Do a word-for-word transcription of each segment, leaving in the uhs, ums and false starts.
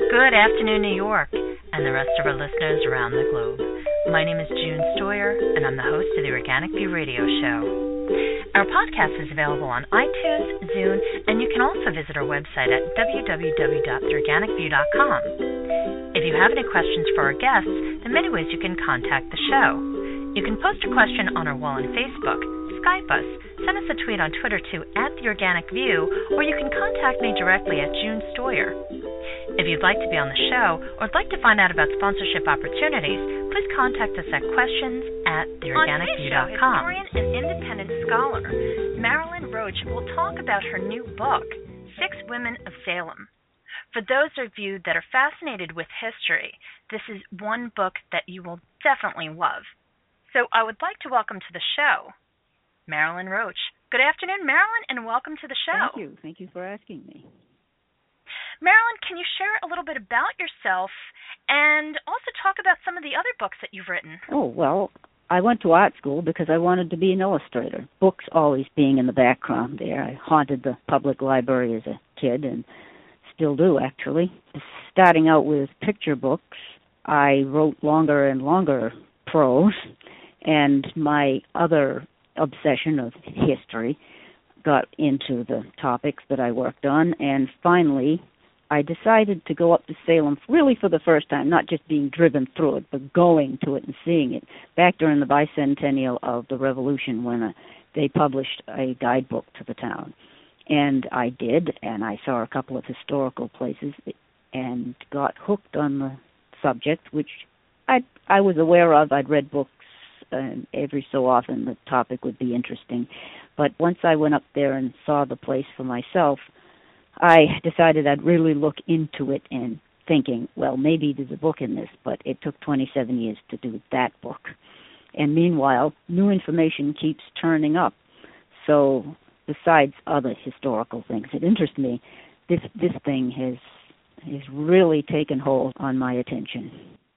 Good afternoon, New York, and the rest of our listeners around the globe. My name is June Stoyer, and I'm the host of the Organic View Radio Show. Our podcast is available on iTunes, Zune, and you can also visit our website at w w w dot the organic view dot com. If you have any questions for our guests, there are many ways you can contact the show. You can post a question on our wall on Facebook, Skype us, send us a tweet on Twitter to at The Organic View, or you can contact me directly at June Stoyer. If you'd like to be on the show or would like to find out about sponsorship opportunities, please contact us at questions at the organic view dot com. On today's show, historian and independent scholar Marilyn Roach will talk about her new book, Six Women of Salem. For those of you that are fascinated with history, this is one book that you will definitely love. So I would like to welcome to the show Marilyn Roach. Good afternoon, Marilyn, and welcome to the show. Thank you. Thank you for asking me. Marilyn, can you share a little bit about yourself and also talk about some of the other books that you've written? Oh, well, I went to art school because I wanted to be an illustrator. Books always being in the background there. I haunted the public library as a kid and still do, actually. Starting out with picture books, I wrote longer and longer prose, and my other obsession of history got into the topics that I worked on, and finally I decided to go up to Salem really for the first time, not just being driven through it, but going to it and seeing it, back during the bicentennial of the Revolution when uh, they published a guidebook to the town. And I did, and I saw a couple of historical places and got hooked on the subject, which I I was aware of. I'd read books, and every so often the topic would be interesting. But once I went up there and saw the place for myself, I decided I'd really look into it and thinking, well, maybe there's a book in this, but it took twenty-seven years to do that book. And meanwhile, new information keeps turning up. So besides other historical things that interest me, this this thing has has really taken hold on my attention.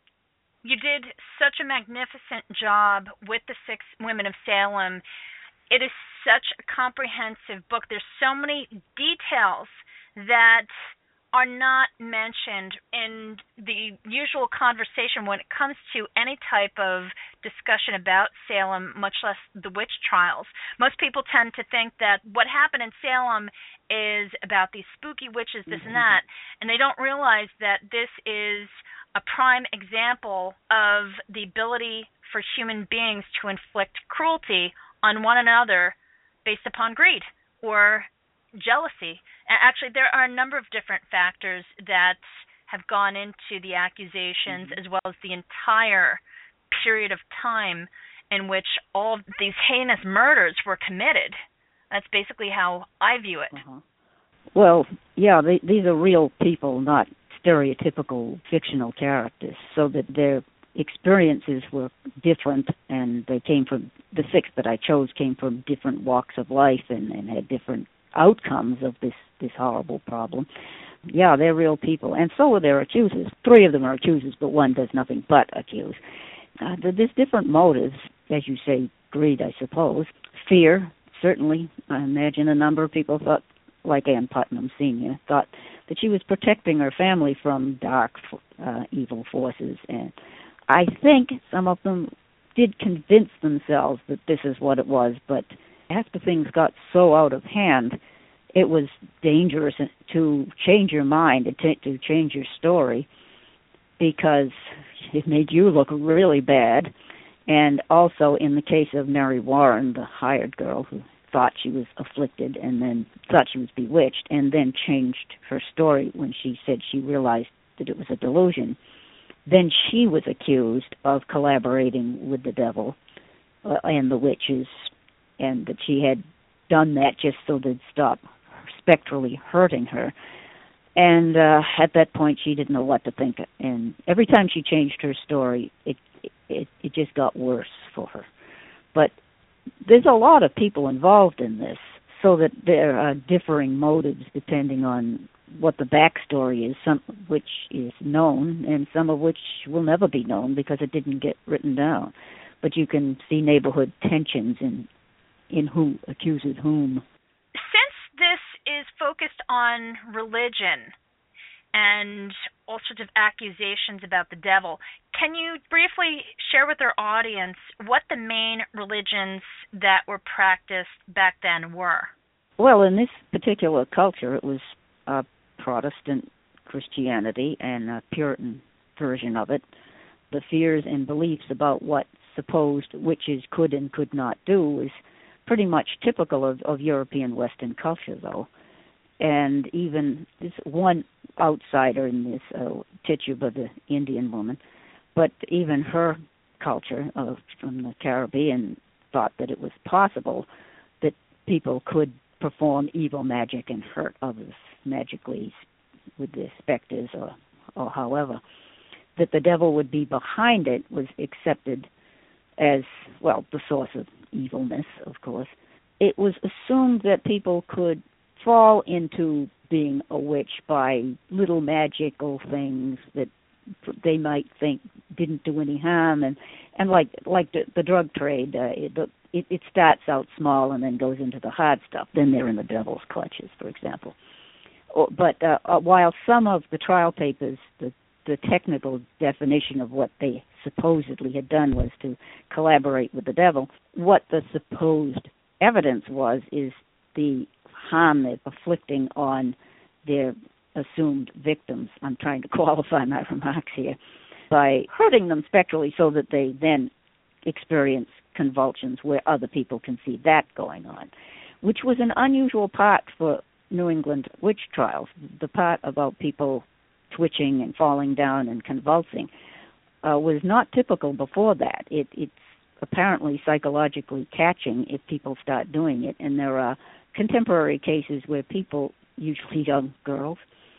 You did such a magnificent job with the Six Women of Salem. It is such a comprehensive book. There's so many details that are not mentioned in the usual conversation when it comes to any type of discussion about Salem, much less the witch trials. Most people tend to think that what happened in Salem is about these spooky witches, this mm-hmm. and that, and they don't realize that this is a prime example of the ability for human beings to inflict cruelty on one another based upon greed or jealousy. Actually, there are a number of different factors that have gone into the accusations, mm-hmm. as well as the entire period of time in which all of these heinous murders were committed. That's basically how I view it. Uh-huh. Well, yeah, they, these are real people, not stereotypical fictional characters, so that their experiences were different, and they came from, the six that I chose came from different walks of life and, and had different outcomes of this, this horrible problem. Yeah, they're real people, and so are their accusers. Three of them are accusers, but one does nothing but accuse. Uh, there's different motives, as you say, greed, I suppose. Fear, certainly. I imagine a number of people thought, like Ann Putnam Senior, thought that she was protecting her family from dark, uh, evil forces, and I think some of them did convince themselves that this is what it was, but after things got so out of hand, it was dangerous to change your mind, to change your story, because it made you look really bad. And also in the case of Mary Warren, the hired girl who thought she was afflicted and then thought she was bewitched and then changed her story when she said she realized that it was a delusion. Then she was accused of collaborating with the devil uh, and the witches, and that she had done that just so they'd stop spectrally hurting her. And uh, at that point, she didn't know what to think. And every time she changed her story, it, it it just got worse for her. But there's a lot of people involved in this, so that there are differing motives depending on what the backstory is, some of which is known and some of which will never be known because it didn't get written down. But you can see neighborhood tensions in in who accuses whom. Since this is focused on religion and all sorts of accusations about the devil. Can you briefly share with our audience what the main religions that were practiced back then were? Well, in this particular culture, it was uh, Protestant Christianity and a Puritan version of it. The fears and beliefs about what supposed witches could and could not do is pretty much typical of, of European Western culture, though. And even this one outsider in this, uh, Tituba, the Indian woman, but even her culture uh, from the Caribbean thought that it was possible that people could perform evil magic and hurt others magically with their specters or, or however. That the devil would be behind it was accepted as, well, the source of evilness, of course. It was assumed that people could fall into being a witch by little magical things that they might think didn't do any harm, and and like like the, the drug trade, uh, it, it it starts out small and then goes into the hard stuff. Then they're in the devil's clutches, for example. Or, but uh, uh, while some of the trial papers, the the technical definition of what they supposedly had done was to collaborate with the devil, what the supposed evidence was is the harm they're afflicting on their assumed victims. I'm trying to qualify my remarks here. By hurting them spectrally so that they then experience convulsions where other people can see that going on, which was an unusual part for New England witch trials. The part about people twitching and falling down and convulsing uh, was not typical before that. It, it's apparently psychologically catching if people start doing it, and there are contemporary cases where people, usually young girls,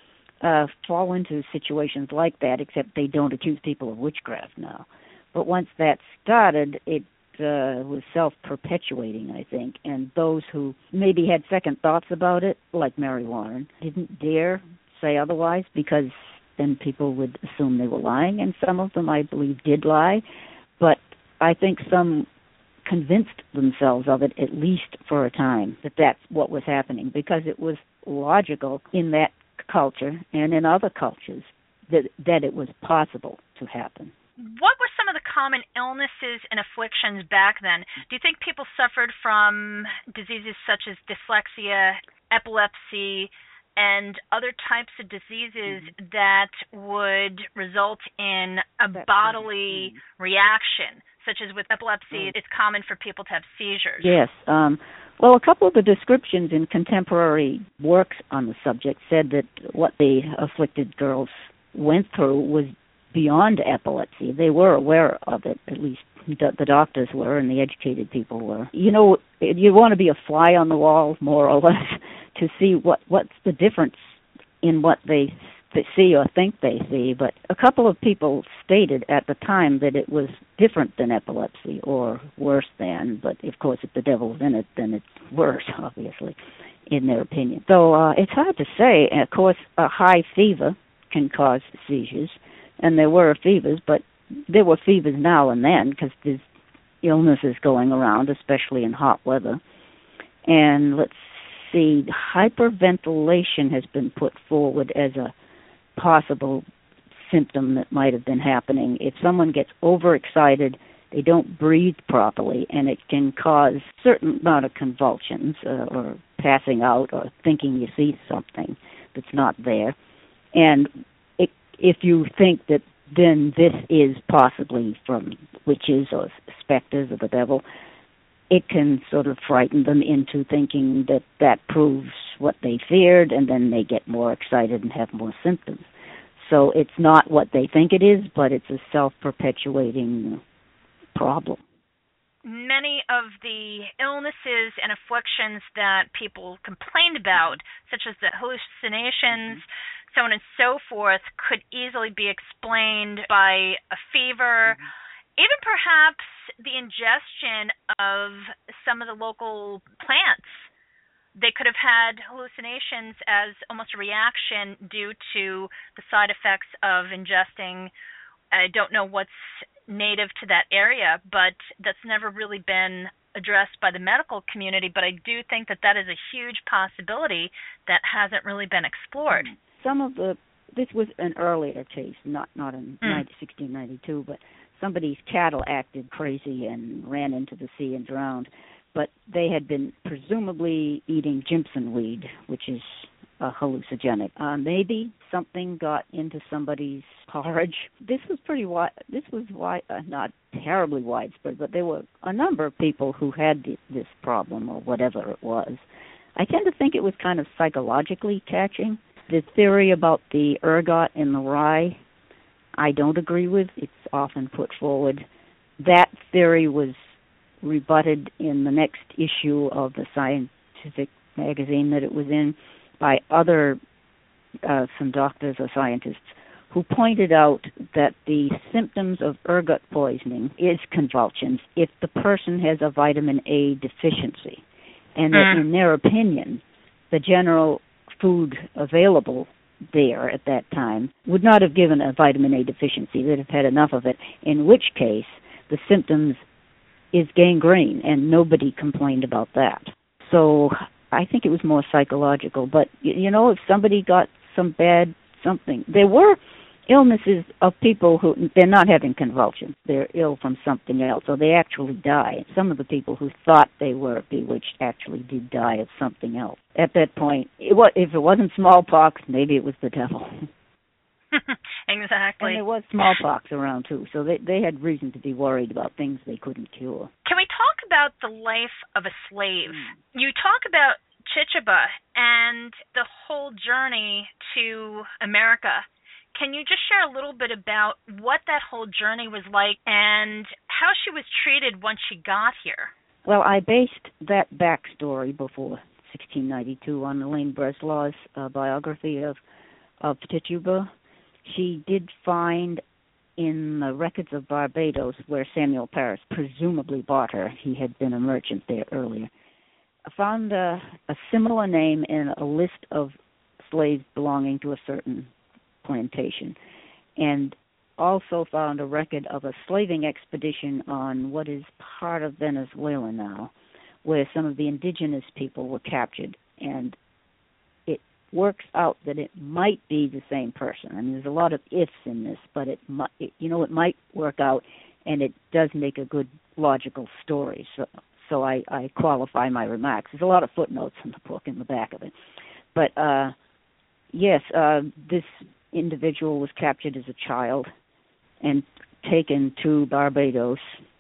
uh, fall into situations like that, except they don't accuse people of witchcraft now. But once that started, it uh, was self-perpetuating, I think, and those who maybe had second thoughts about it, like Mary Warren, didn't dare say otherwise because then people would assume they were lying, and some of them, I believe, did lie. But I think some convinced themselves of it, at least for a time, that that's what was happening, because it was logical in that culture and in other cultures that that it was possible to happen. What were some of the common illnesses and afflictions back then? Do you think people suffered from diseases such as dyslexia, epilepsy, and other types of diseases mm-hmm. that would result in a That's bodily mm-hmm. reaction, such as with epilepsy, mm-hmm. it's common for people to have seizures? Yes. Um, well, a couple of the descriptions in contemporary works on the subject said that what the afflicted girls went through was beyond epilepsy. They were aware of it, at least the, the doctors were and the educated people were. You know, you want to be a fly on the wall, more or less, to see what, what's the difference in what they, they see or think they see. But a couple of people stated at the time that it was different than epilepsy or worse than, but of course if the devil's in it, then it's worse, obviously, in their opinion. So uh, it's hard to say. And of course, a high fever can cause seizures, and there were fevers, but there were fevers now and then because there's illnesses going around, especially in hot weather. And let's see, hyperventilation has been put forward as a possible symptom that might have been happening. If someone gets overexcited, they don't breathe properly, and it can cause a certain amount of convulsions uh, or passing out or thinking you see something that's not there. And it, if you think that then this is possibly from witches or specters of the devil, it can sort of frighten them into thinking that that proves what they feared, and then they get more excited and have more symptoms. So it's not what they think it is, but it's a self-perpetuating problem. Many of the illnesses and afflictions that people complained about, such as the hallucinations, mm-hmm. so on and so forth, could easily be explained by a fever, mm-hmm. even perhaps the ingestion of some of the local plants. They could have had hallucinations as almost a reaction due to the side effects of ingesting. I don't know what's native to that area, but that's never really been addressed by the medical community. But I do think that that is a huge possibility that hasn't really been explored. Some of the this was an earlier case, not not in Mm. sixteen ninety-two, but somebody's cattle acted crazy and ran into the sea and drowned. But they had been presumably eating Jimson weed, which is a hallucinogenic. Uh, maybe something got into somebody's porridge. This was pretty wide. This was wide, uh, not terribly widespread, but there were a number of people who had th- this problem or whatever it was. I tend to think it was kind of psychologically catching. The theory about the ergot in the rye, I don't agree with. It's often put forward. That theory was rebutted in the next issue of the scientific magazine that it was in by other, uh, some doctors or scientists who pointed out that the symptoms of ergot poisoning is convulsions if the person has a vitamin A deficiency. And that Mm. in their opinion, the general food available there at that time would not have given a vitamin A deficiency. They'd have had enough of it, in which case the symptoms is gangrene, and nobody complained about that. So I think it was more psychological. But, you know, if somebody got some bad something, there were illnesses of people who, they're not having convulsions. They're ill from something else, so they actually die. Some of the people who thought they were bewitched actually did die of something else. At that point, it was, if it wasn't smallpox, maybe it was the devil. Exactly. And there was smallpox around, too, so they, they had reason to be worried about things they couldn't cure. Can we talk about the life of a slave? Mm. You talk about Chichaba and the whole journey to America. Can you just share a little bit about what that whole journey was like and how she was treated once she got here? Well, I based that backstory before sixteen ninety-two on Elaine Breslau's uh, biography of, of Tituba. She did find in the records of Barbados, where Samuel Parris presumably bought her, he had been a merchant there earlier, found a, a similar name in a list of slaves belonging to a certain plantation, and also found a record of a slaving expedition on what is part of Venezuela now, where some of the indigenous people were captured, and it works out that it might be the same person. I mean, there's a lot of ifs in this, but it might, it, you know, it might work out, and it does make a good logical story. So, so I, I qualify my remarks. There's a lot of footnotes in the book in the back of it, but uh, yes, uh, this individual was captured as a child and taken to Barbados,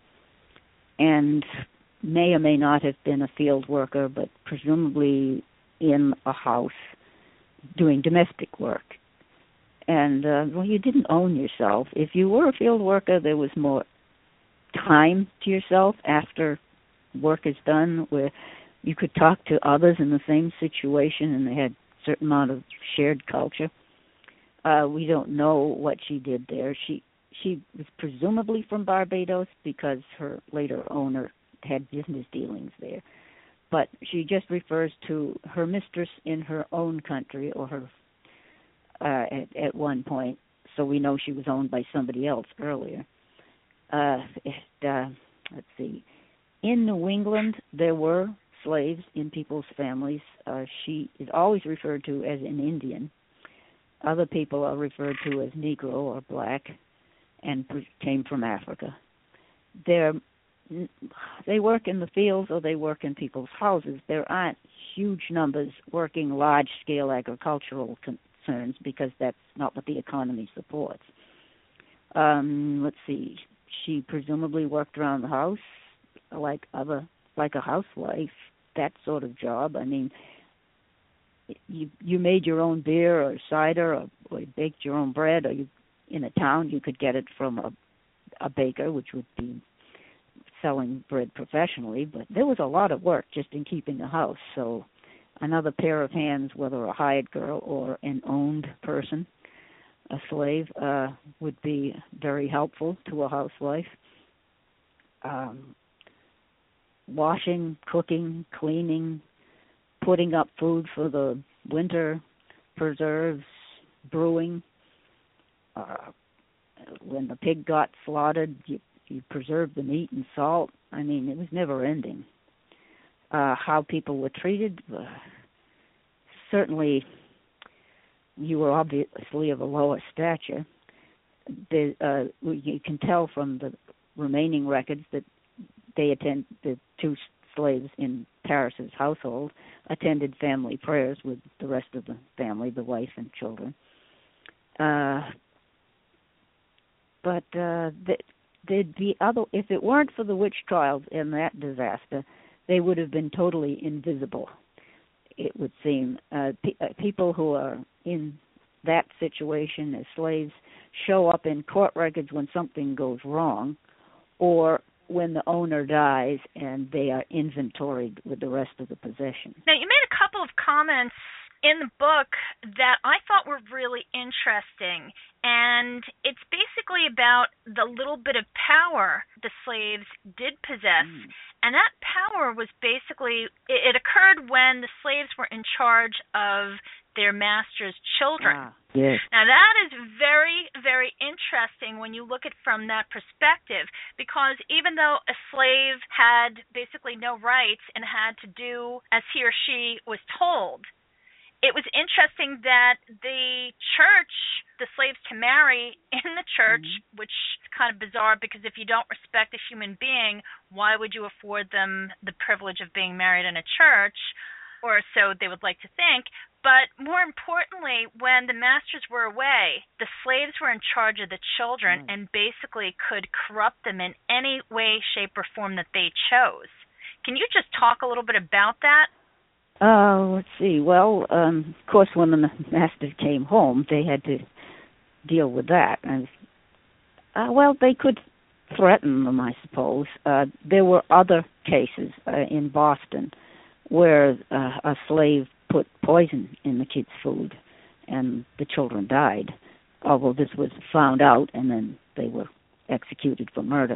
and may or may not have been a field worker, but presumably in a house doing domestic work. And, uh, well, you didn't own yourself. If you were a field worker, there was more time to yourself after work is done, where you could talk to others in the same situation, and they had a certain amount of shared culture. Uh, we don't know what she did there. She she was presumably from Barbados because her later owner had business dealings there. But she just refers to her mistress in her own country, or her uh, at, at one point, so we know she was owned by somebody else earlier. Uh, it, uh, let's see. In New England, there were slaves in people's families. Uh, she is always referred to as an Indian. Other people are referred to as Negro or black, and came from Africa. They're, they work in the fields or they work in people's houses. There aren't huge numbers working large-scale agricultural concerns because that's not what the economy supports. Um, let's see. She presumably worked around the house like other, like a housewife, that sort of job. I mean, you you made your own beer or cider, or, or you baked your own bread, or you in a town you could get it from a a baker, which would be selling bread professionally. But there was a lot of work just in keeping the house. So another pair of hands, whether a hired girl or an owned person, a slave, uh, would be very helpful to a housewife. Um, washing, cooking, cleaning, putting up food for the winter, preserves, brewing. Uh, when the pig got slaughtered, you, you preserved the meat and salt. I mean, it was never ending. Uh, how people were treated, uh, certainly you were obviously of a lower stature. The, uh, you can tell from the remaining records that they attend the two slaves in Paris's household attended family prayers with the rest of the family, the wife and children. Uh, but uh, the, there'd be other. If it weren't for the witch trials and that disaster, they would have been totally invisible. It would seem uh, pe- uh, people who are in that situation as slaves show up in court records when something goes wrong, or when the owner dies and they are inventoried with the rest of the possession. Now, you made a couple of comments in the book that I thought were really interesting, and it's basically about the little bit of power the slaves did possess, mm. and that power was basically, it, it occurred when the slaves were in charge of their master's children. Ah, yes. Now, that is very, very interesting when you look at it from that perspective, because even though a slave had basically no rights and had to do as he or she was told, it was interesting that the church, the slaves can marry in the church, mm-hmm. which is kind of bizarre because if you don't respect a human being, why would you afford them the privilege of being married in a church? Or so they would like to think. But more importantly, when the masters were away, the slaves were in charge of the children mm. and basically could corrupt them in any way, shape, or form that they chose. Can you just talk a little bit about that? Uh, let's see. Well, um, of course, when the masters came home, they had to deal with that. And uh, well, they could threaten them, I suppose. Uh, there were other cases uh, in Boston where uh, a slave put poison in the kids' food, and the children died. Although this was found out, and then they were executed for murder.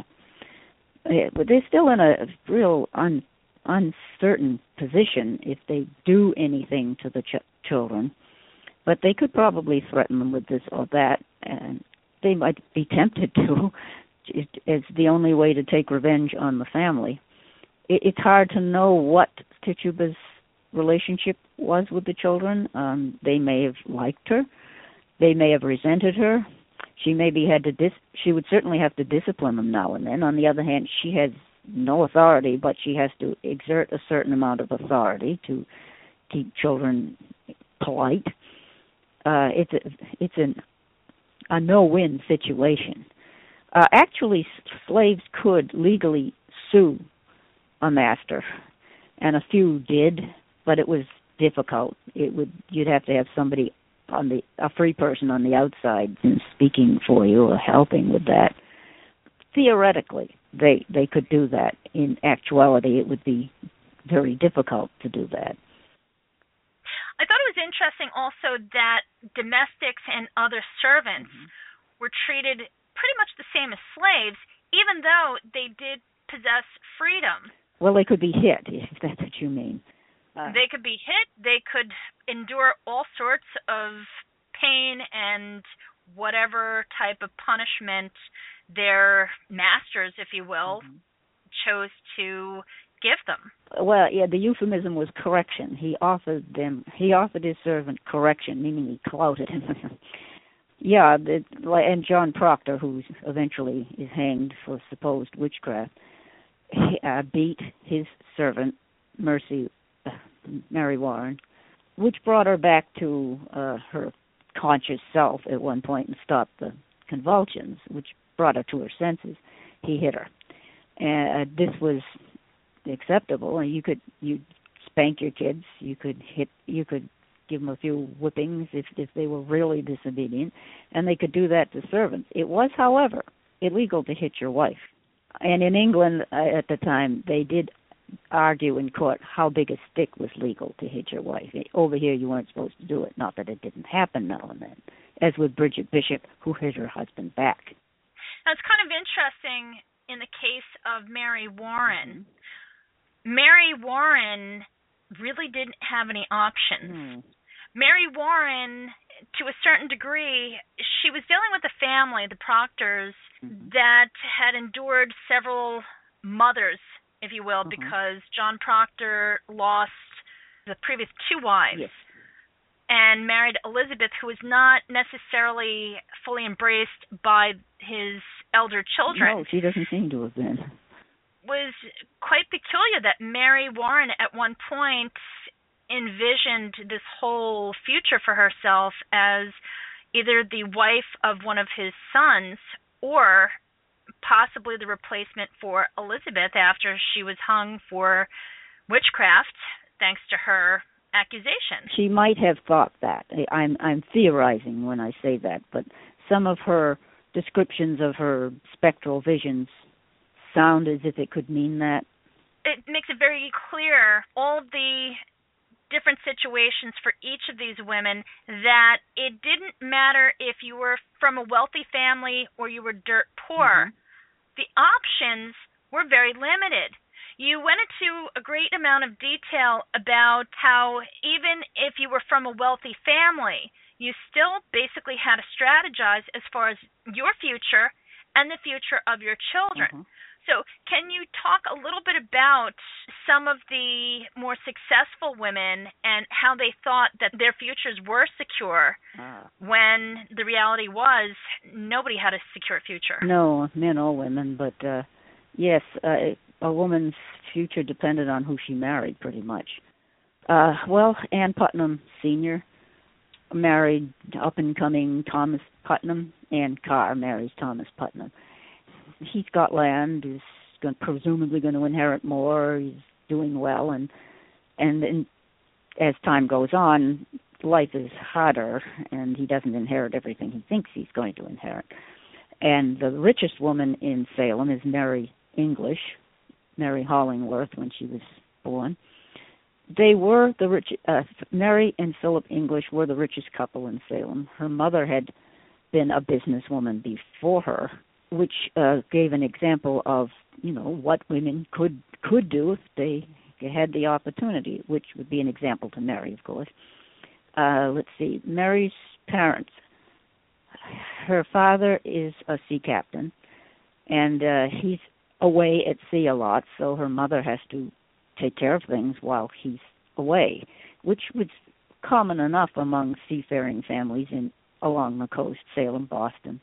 Uh, but they're still in a real un. uncertain position if they do anything to the ch- children, but they could probably threaten them with this or that, and they might be tempted to. It, it's the only way to take revenge on the family. It, it's hard to know what Tituba's relationship was with the children. Um, they may have liked her. They may have resented her. She maybe had to dis- she would certainly have to discipline them now and then. On the other hand, she has no authority, but she has to exert a certain amount of authority to keep children polite. Uh, it's a, it's an, a no-win situation. Uh, actually, s- slaves could legally sue a master, and a few did, but it was difficult. It would you'd have to have somebody on the a free person on the outside speaking for you or helping with that. Theoretically, they they could do that. In actuality, it would be very difficult to do that. I thought it was interesting also that domestics and other servants mm-hmm. were treated pretty much the same as slaves, even though they did possess freedom. Well, they could be hit, if that's what you mean. Uh, they could be hit. They could endure all sorts of pain and whatever type of punishment their masters, if you will, mm-hmm. chose to give them. Well, yeah, the euphemism was correction. He offered them, he offered his servant correction, meaning he clouted him. yeah, the, and John Proctor, who eventually is hanged for supposed witchcraft, he, uh, beat his servant, Mercy, uh, Mary Warren, which brought her back to uh, her conscious self at one point and stopped the convulsions, which brought her to her senses. He hit her. And uh, this was acceptable. You could you spank your kids. You could hit. You could give them a few whippings if if they were really disobedient, and they could do that to servants. It was, however, illegal to hit your wife. And in England uh, at the time, they did argue in court how big a stick was legal to hit your wife. Over here, you weren't supposed to do it. Not that it didn't happen now and then, as with Bridget Bishop, who hit her husband back. Now, it's kind of interesting in the case of Mary Warren. Mm-hmm. Mary Warren really didn't have any options. Mm. Mary Warren, to a certain degree, she was dealing with a family, the Proctors, mm-hmm. that had endured several mothers, if you will, mm-hmm. because John Proctor lost the previous two wives. Yes. and married Elizabeth, who was not necessarily fully embraced by his elder children. No, she doesn't seem to have been. Was quite peculiar that Mary Warren at one point envisioned this whole future for herself as either the wife of one of his sons or possibly the replacement for Elizabeth after she was hung for witchcraft thanks to her accusation. She might have thought that. I'm I'm theorizing when I say that, but some of her descriptions of her spectral visions sound as if it could mean that. It makes it very clear, all of the different situations for each of these women, that it didn't matter if you were from a wealthy family or you were dirt poor. Mm-hmm. The options were very limited. You went into a great amount of detail about how even if you were from a wealthy family, you still basically had to strategize as far as your future and the future of your children. Mm-hmm. So can you talk a little bit about some of the more successful women and how they thought that their futures were secure uh, when the reality was nobody had a secure future? No, men or women, but uh, yes, uh, a woman's future depended on who she married pretty much. Uh, well, Ann Putnam Senior married up-and-coming Thomas Putnam. Ann Carr marries Thomas Putnam. He's got land, is going, presumably going to inherit more, he's doing well, and and then as time goes on, life is harder, and he doesn't inherit everything he thinks he's going to inherit. And the richest woman in Salem is Mary English, Mary Hollingworth, when she was born. They were the rich, uh, Mary and Philip English were the richest couple in Salem. Her mother had been a businesswoman before her, which uh, gave an example of, you know, what women could could do if they had the opportunity, which would be an example to Mary, of course. Uh, let's see, Mary's parents. Her father is a sea captain, and uh, he's away at sea a lot, so her mother has to take care of things while he's away, which was common enough among seafaring families in along the coast, Salem, Boston.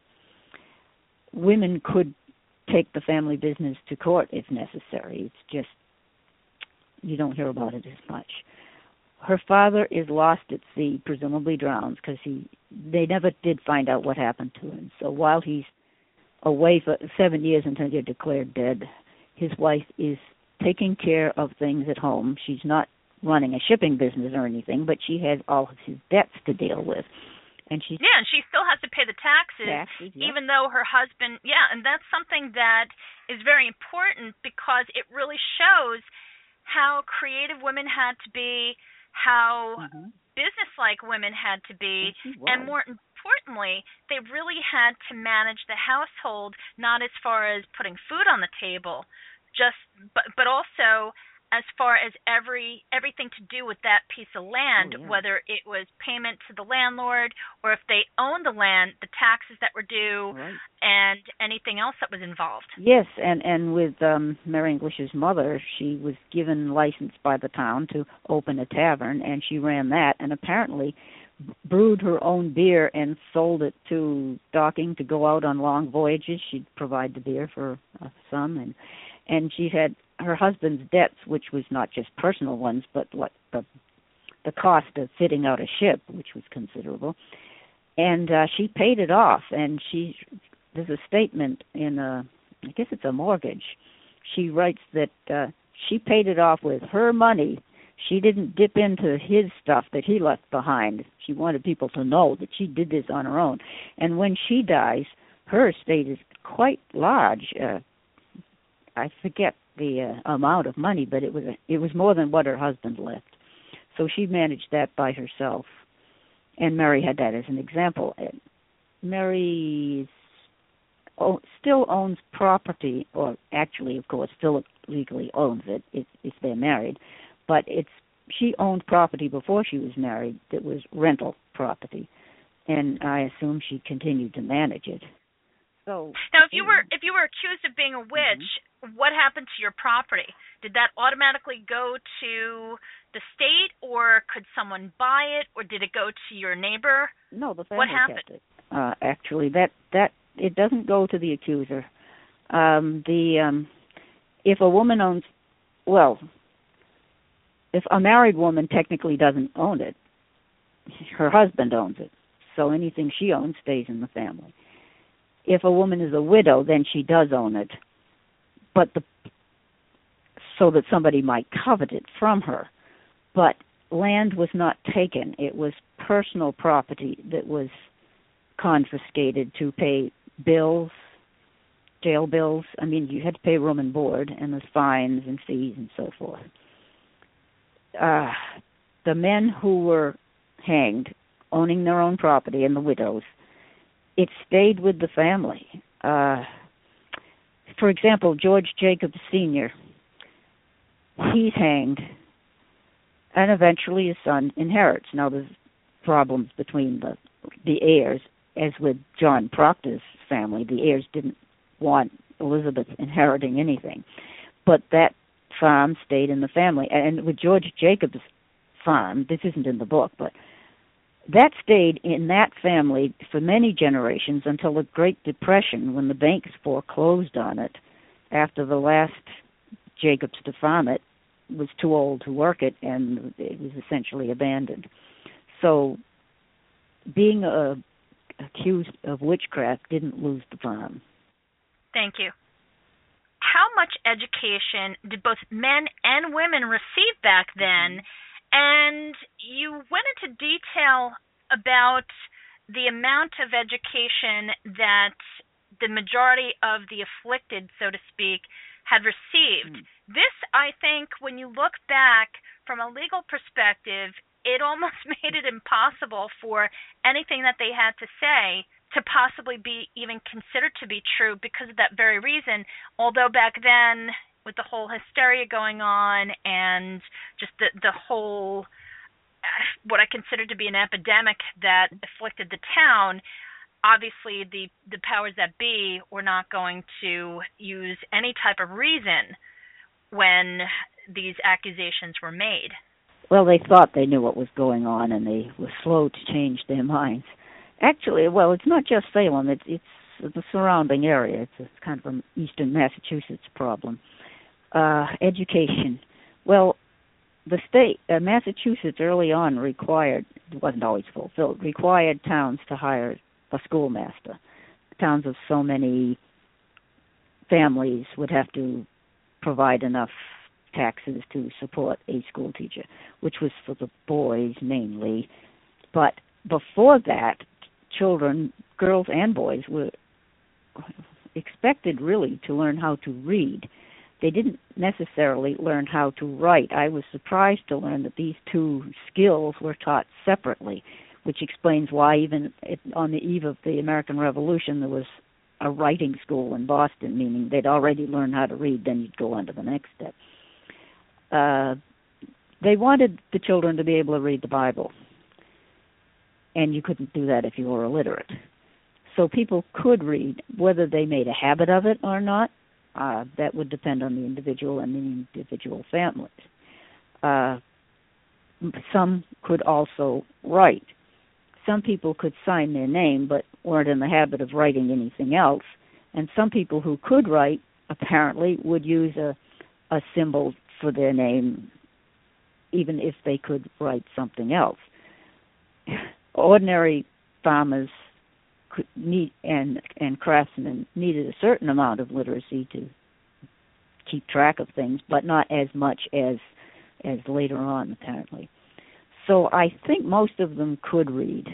Women could take the family business to court if necessary. It's just you don't hear about it as much. Her father is lost at sea, presumably drowns, because he they never did find out what happened to him. So while he's away for seven years until he's declared dead, his wife is taking care of things at home. She's not running a shipping business or anything, but she has all of his debts to deal with. And she yeah, and she still has to pay the taxes, taxes yeah. even though her husband, yeah, and that's something that is very important because it really shows how creative women had to be, how mm-hmm. businesslike women had to be, and more importantly, they really had to manage the household, not as far as putting food on the table, just but but also as far as every everything to do with that piece of land, oh, yeah. whether it was payment to the landlord or if they owned the land, the taxes that were due, right. and anything else that was involved. Yes, and, and with um, Mary English's mother, she was given license by the town to open a tavern, and she ran that, and apparently brewed her own beer and sold it to Docking to go out on long voyages. She'd provide the beer for uh, some, and and she had her husband's debts, which was not just personal ones, but what the the cost of fitting out a ship, which was considerable, and uh, she paid it off. And she there's a statement in a I guess it's a mortgage. She writes that uh, she paid it off with her money. She didn't dip into his stuff that he left behind. She wanted people to know that she did this on her own. And when she dies, her estate is quite large. Uh, I forget the uh, amount of money, but it was a, it was more than what her husband left. So she managed that by herself, and Mary had that as an example. Mary oh, still owns property, or actually, of course, still legally owns it if, if they're married, but it's she owned property before she was married that was rental property, and I assume she continued to manage it. So now, if you were if you were accused of being a witch, mm-hmm. what happened to your property? Did that automatically go to the state, or could someone buy it, or did it go to your neighbor? No, the family what happened? kept it. Uh, actually, that that it doesn't go to the accuser. Um, the um, if a woman owns, well, if a married woman technically doesn't own it, her husband owns it. So anything she owns stays in the family. If a woman is a widow, then she does own it, but the so that somebody might covet it from her. But land was not taken. It was personal property that was confiscated to pay bills, jail bills. I mean, you had to pay room and board, and there's fines and fees and so forth. Uh, the men who were hanged, owning their own property, and the widows, it stayed with the family. Uh, for example, George Jacobs Senior, he's hanged, and eventually his son inherits. Now, there's problems between the the heirs, as with John Proctor's family. The heirs didn't want Elizabeth inheriting anything, but that farm stayed in the family. And with George Jacobs' farm, this isn't in the book, but that stayed in that family for many generations until the Great Depression, when the banks foreclosed on it after the last Jacobs to farm it was too old to work it, and it was essentially abandoned. So being uh, accused of witchcraft didn't lose the farm. Thank you. How much education did both men and women receive back then? And you went into detail about the amount of education that the majority of the afflicted, so to speak, had received. Mm. This, I think, when you look back from a legal perspective, it almost made it impossible for anything that they had to say to possibly be even considered to be true because of that very reason. Although back then, with the whole hysteria going on and just the the whole, what I consider to be an epidemic that afflicted the town, obviously the, the powers that be were not going to use any type of reason when these accusations were made. Well, they thought they knew what was going on, and they were slow to change their minds. Actually, well, it's not just Salem. It's, it's the surrounding area. It's, it's kind of an eastern Massachusetts problem. Uh, education. Well, the state, uh, Massachusetts early on required, it wasn't always fulfilled, required towns to hire a schoolmaster. Towns of so many families would have to provide enough taxes to support a school teacher, which was for the boys mainly. But before that, children, girls and boys, were expected really to learn how to read. They didn't necessarily learn how to write. I was surprised to learn that these two skills were taught separately, which explains why even on the eve of the American Revolution there was a writing school in Boston, meaning they'd already learned how to read, then you'd go on to the next step. Uh, they wanted the children to be able to read the Bible, and you couldn't do that if you were illiterate. So people could read, whether they made a habit of it or not. Uh, that would depend on the individual and the individual families. Uh, some could also write. Some people could sign their name but weren't in the habit of writing anything else. And some people who could write apparently would use a, a symbol for their name even if they could write something else. Ordinary farmers could need, and and craftsmen needed a certain amount of literacy to keep track of things, but not as much as as later on, apparently. So I think most of them could read.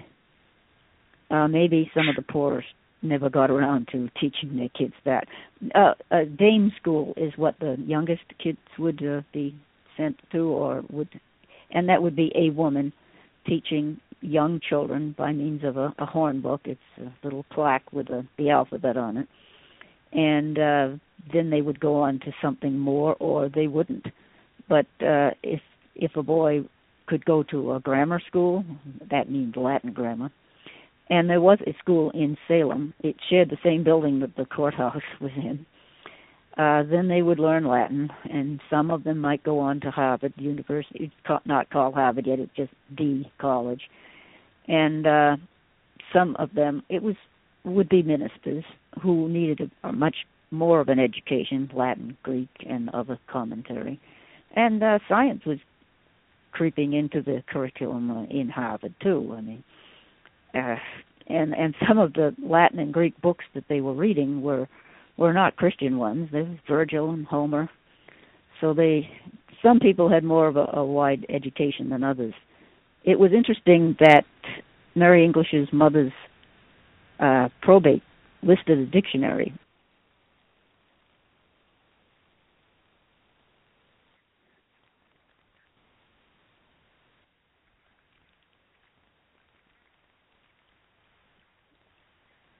Uh, maybe some of the poorest never got around to teaching their kids that. Uh, a dame school is what the youngest kids would uh, be sent to, or would, and that would be a woman teaching young children by means of a, a horn book. It's a little plaque with a, the alphabet on it. And uh, then they would go on to something more, or they wouldn't. But uh, if if a boy could go to a grammar school, that means Latin grammar, and there was a school in Salem. It shared the same building that the courthouse was in. Uh, then they would learn Latin, and some of them might go on to Harvard University. It's not called Harvard yet, it's just the college. And uh, some of them, it was would be ministers who needed a, a much more of an education, Latin, Greek, and other commentary. And uh, science was creeping into the curriculum uh, in Harvard, too. I mean, uh, and, and some of the Latin and Greek books that they were reading were were not Christian ones. They were Virgil and Homer. So they, some people had more of a, a wide education than others. It was interesting that Mary English's mother's uh, probate listed a dictionary